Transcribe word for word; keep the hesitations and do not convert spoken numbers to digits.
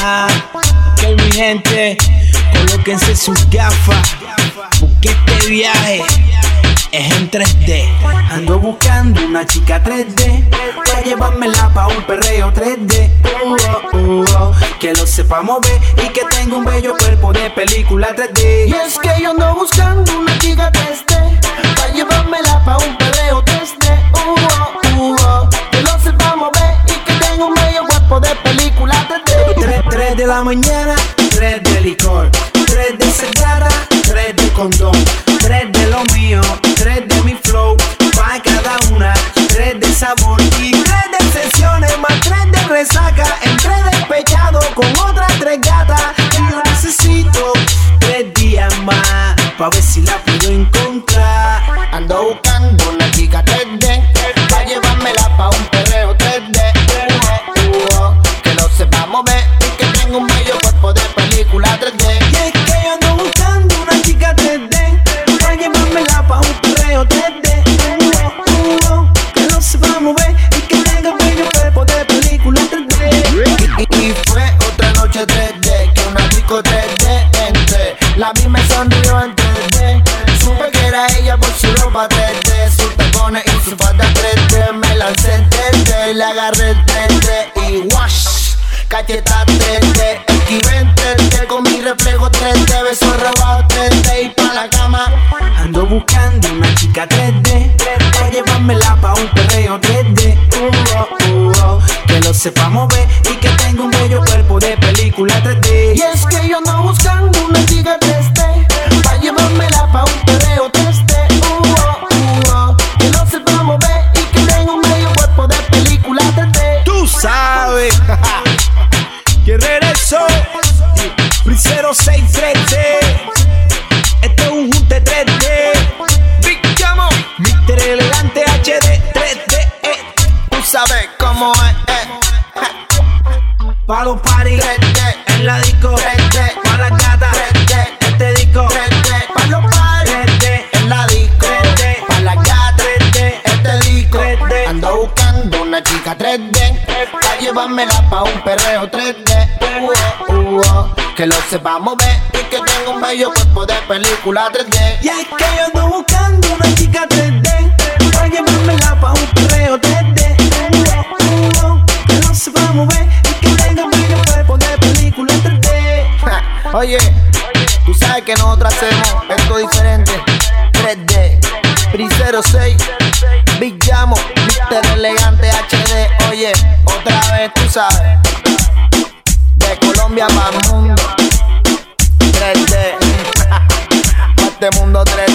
Ajá, ok mi gente, colóquense sus gafas, porque este viaje es en tres D. Ando buscando una chica tres D para llevármela pa' un perreo tres D. Uh, oh, uh, oh, que lo sepa mover y que tenga un bello cuerpo de película tres D. Y es que yo ando buscando una chica tres D para llevármela pa' un perreo tres D. Uh, oh, uh, oh, que lo sepa mover y que tenga un bello cuerpo de película tres D. tres de la mañana, tres de licor, tres de cigarra, tres de condón, tres de lo mío, tres de mi flow, pa' cada una, tres de sabor y tres de sesiones, más tres de resaca, entre despechado con otras tres gatas. Y yo necesito tres días más, pa' ver si la puedo encontrar. Ando buscando una chica tres D pa' llevármela pa' un perreo tres D. Uh, uh, uh, que lo sepa mover y que tenga un bello cuerpo de película tres D. Y es que yo ando buscando una chica tres D pa' llevármela pa' un perreo tres D. Uh, uh, uh, que lo sepa mover y que tenga un bello cuerpo de película tres D. Y, y, y fue otra noche tres D que una disco tres D entré. La vi me sonrió en tres D. Supe que era ella por su ropa tres D, sus tacones y su falda tres D. Me lancé en tres D, le agarré el tres D y wash, cacheta tres D, esquivé en tres D con mi reflejo tres D, beso robado tres D y pa' la cama. Ando buscando una chica tres D pa' llevármela pa' un perreo tres D. Uh, oh, uh, oh, que lo sepa mover y que tenga un bello cuerpo de película tres D. Y es que yo ando buscando una chica tres D pa' llevármela pa' un perreo tres D. Uh, oh, uh, oh, que lo sepa mover y que tenga un bello cuerpo de película tres D. Tú sabes que regresó Bricero seis tres D. Este es un junte tres D. Big Jamo, mister Elegante H D tres D. Eh. Tú sabes cómo es, eh. Pa' los party tres D, en la disco, tres D, pa' las gatas, tres D, este disco, tres D, pa' los party, tres D, en la disco, tres D, pa' las gatas, tres D, este disco. tres D. Ando buscando una chica tres D pa' llevármela pa' un perreo tres D. Uh, oh, uh, oh, que lo sepa mover y que tenga un bello cuerpo de película tres D. Y es que yo ando buscando una chica tres D pa' llevármela pa' un perreo tres D. Uh, oh, uh, oh, que no se va a mover y que tenga un bello cuerpo de película tres D. Oye, tú sabes que nosotros hacemos esto diferente. tres D, Bricero seis, Big Jamo, mister Elegante H D. Oye, otra vez tú sabes, de Colombia para el mundo. tres D, pa' este mundo tres D.